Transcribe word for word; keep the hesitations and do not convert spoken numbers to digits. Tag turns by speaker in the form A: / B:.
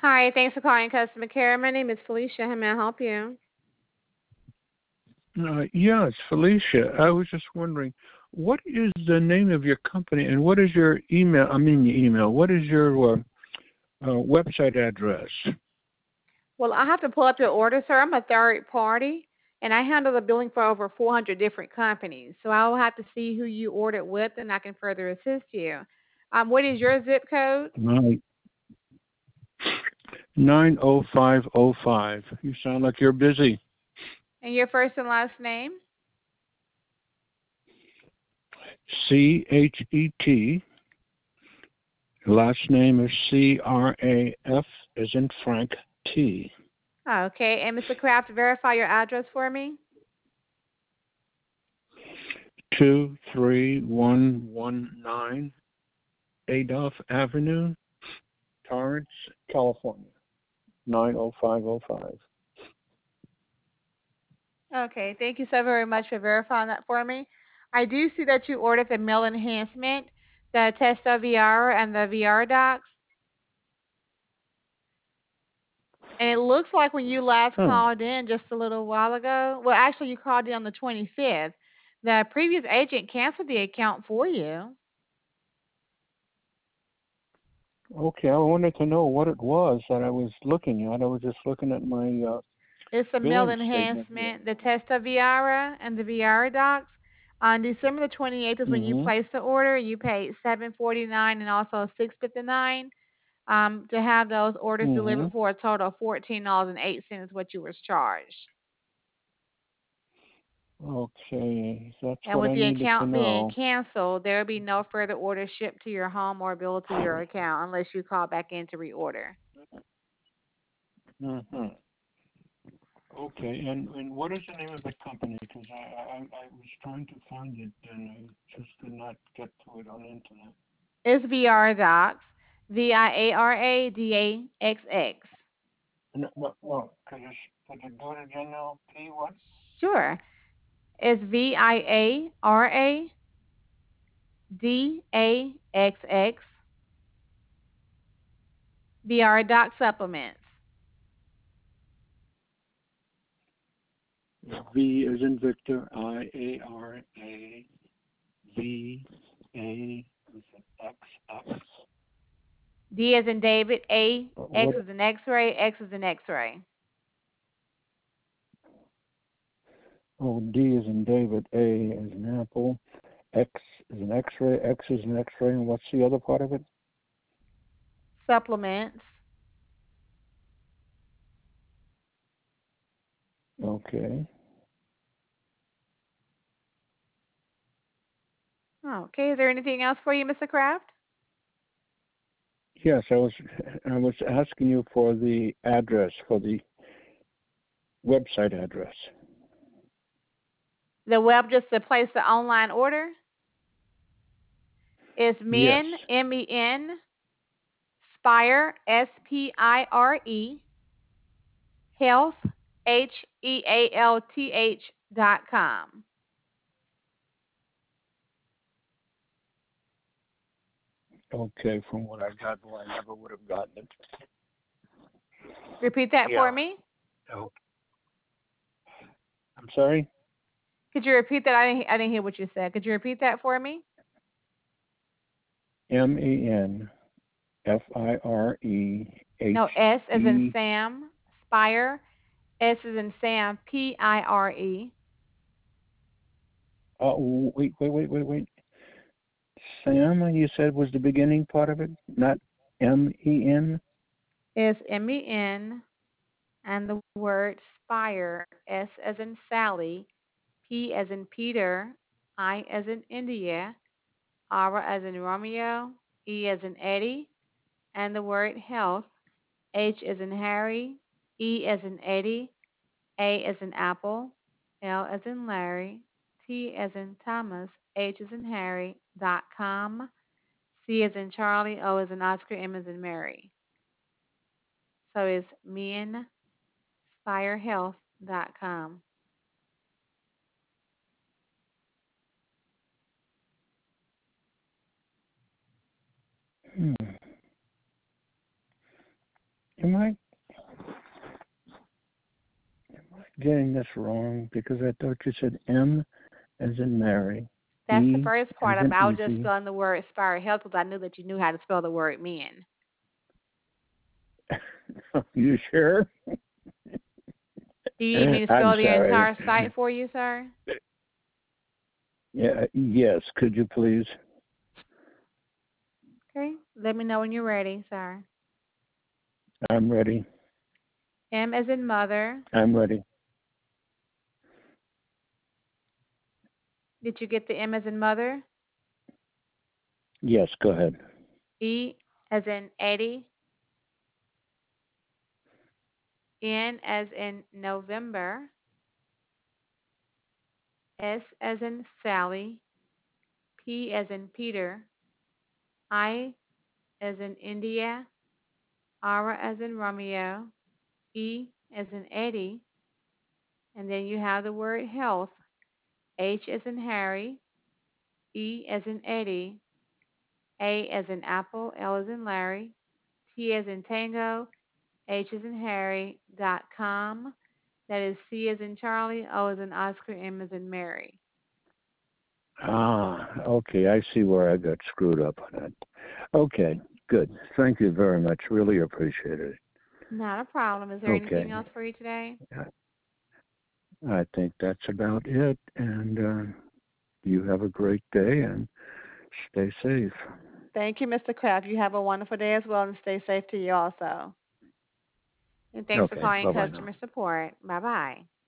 A: Hi, thanks for calling customer care. My name is Felicia. How may I help you?
B: Uh, yeah, it's Felicia. I was just wondering, what is the name of your company and what is your email? I mean, your email. What is your uh, uh, website address?
A: Well, I have to pull up your order, sir. I'm a third party, and I handle the billing for over four hundred different companies. So I'll have to see who you ordered with, and I can further assist you. Um, what is your zip code
B: Nine nine oh five oh five. You sound like you're busy.
A: and your first and last name?
B: C H E T. Last name is C R A F as in Frank T.
A: Okay, and Mister Kraft, verify your address for me.
B: Two three one one nine Adolph Avenue, Torrance, California. Nine oh five oh five.
A: Okay, thank you so very much for verifying that for me. I do see that you ordered the meal enhancement, the Testo V R, and the V R docs. And it looks like when you last
B: Oh,
A: called in just a little while ago, well, actually, you called in on the twenty-fifth. The previous agent canceled the account for you.
B: okay. I wanted to know what it was that I was looking at. I was just looking at my uh,
A: It's a meal
B: billing statement here.
A: enhancement, the Testa Viara and the Viara docs. On December the twenty-eighth is when you
B: Mm-hmm.
A: placed the order. You paid seven forty-nine and also six fifty-nine um, to have those orders
B: Mm-hmm.
A: delivered for a total of fourteen dollars and eight cents, what you was charged.
B: Okay, that's
A: And
B: what
A: with
B: I
A: the
B: needed to
A: account being
B: know.
A: canceled, there will be no further orders shipped to your home or billed to your account unless you call back in to reorder.
B: Mm-hmm. Okay, and, and what is the name of the company? Because I, I I was trying to find it and I just could not get to it on the internet.
A: It's V R Docs, V I A R A D A X X.
B: No, no, no. Could you could you do it again now? P what?
A: Sure. It's V I A R A D A X X, V R Doc Supplements.
B: V is in Victor. I A R A V A is in X X.
A: D as in David, A, X
B: What?
A: is in X-ray, X is in X-ray.
B: Oh, D is in David. A is in Apple. X is an X-ray. X is an X-ray. And what's the other part of it?
A: Supplements.
B: Okay.
A: Okay, is there anything else for you, Mister Kraft?
B: Yes, I was I was asking you for the address for the website address.
A: The web just to place the online order is
B: Yes.
A: men, M E N, Spire, S P I R E, Health, H E A L T H dot com.
B: Okay. From what I got, well, I never would have gotten it.
A: Repeat that for
B: Yeah.
A: me.
B: Oh, I'm sorry.
A: Could you repeat that? I didn't, I didn't hear what you said. Could you repeat that for me?
B: M E N F I R E H
A: No, S as in
B: E.
A: Sam, Spire, S as in Sam, P I R E.
B: Oh, wait, wait, wait, wait, wait. Sam, you said was the beginning part of it, not M E N.
A: Is M E N and the word Spire, S as in Sally, P as in Peter, I as in India, R as in Romeo, E as in Eddie, and the word health, H as in Harry, E as in Eddie, A as in Apple, L as in Larry, T as in Thomas, H as in Harry, dot com, C as in Charlie, O as in Oscar, M as in Mary. So it's menspirehealth dot com.
B: Hmm. am I getting this wrong? Because I thought you said M as in Mary,
A: That's the
B: E
A: first
B: as
A: part of it.
B: in
A: I was just
B: easy.
A: spelling the word Spire Health because I knew that you knew how to spell the word men.
B: Are you sure?
A: Do you need me to
B: I'm
A: spell the
B: sorry.
A: entire site for you, sir?
B: Yeah, yes, could you please?
A: Okay. Let me know when you're ready, sir.
B: I'm ready.
A: M as in mother.
B: I'm ready.
A: Did you get the M as in mother?
B: Yes, go ahead.
A: E as in Eddie. N as in November. S as in Sally. P as in Peter. I as in India. R as in Romeo. E as in Eddie. And then you have the word health. H as in Harry. E as in Eddie. A as in Apple. L as in Larry. T as in Tango. H as in Harry. Dot com. That is C as in Charlie. O as in Oscar. M as in Mary.
B: Ah, okay. I see where I got screwed up on that. Okay, good. Thank you very much. Really appreciate it.
A: Not a problem. Is there anything
B: Okay.
A: else for you today?
B: I think that's about it. And uh, you have a great day and stay safe.
A: Thank you, Mister Kraft. You have a wonderful day as well, and stay safe to you also. And thanks for
B: Okay,
A: calling
B: bye bye now.
A: customer support. Bye bye.